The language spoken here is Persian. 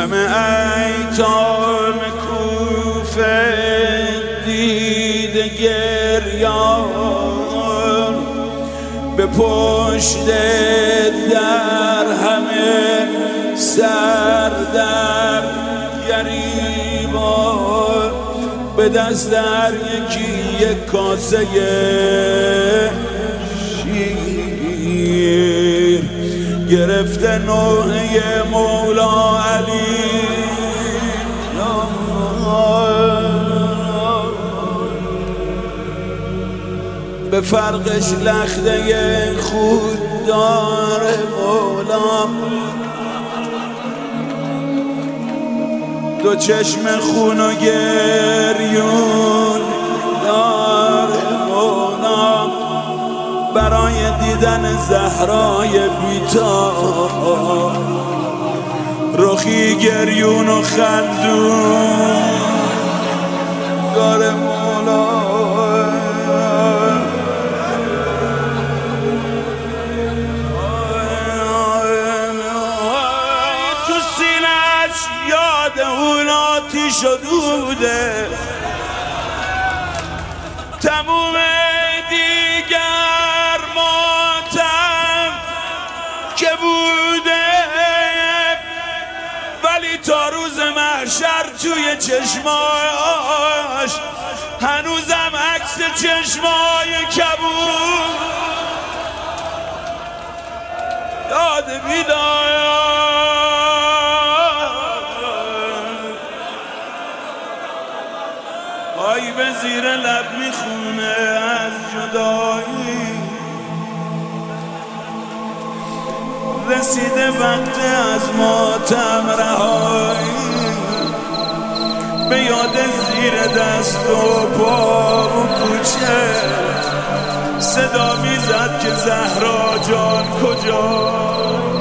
همه ایتام کوفه دیده گریان به پشت در همه سر در گریبان به دست در یکی یک کاسه شیر گرفته نوحه مولا علی به فرقش لخته خود داره مولا دو چشم خون و گریون داره مولا برای دیدن زهرای بی‌تاب رخی گریون و خندون داره مولا تو سینه‌اش یاد اون آتیش و دوده تموم دیگر ماتم که بوده ولی تا روز محشر توی چشماش هنوزم عکس چشمای کبود یاد بیدار آی به زیر لب میخونه از جدایی رسیده وقت از ماتم رهایی به یاد زیر دست و پا و کوچه صدا میزد که زهرا جان کجا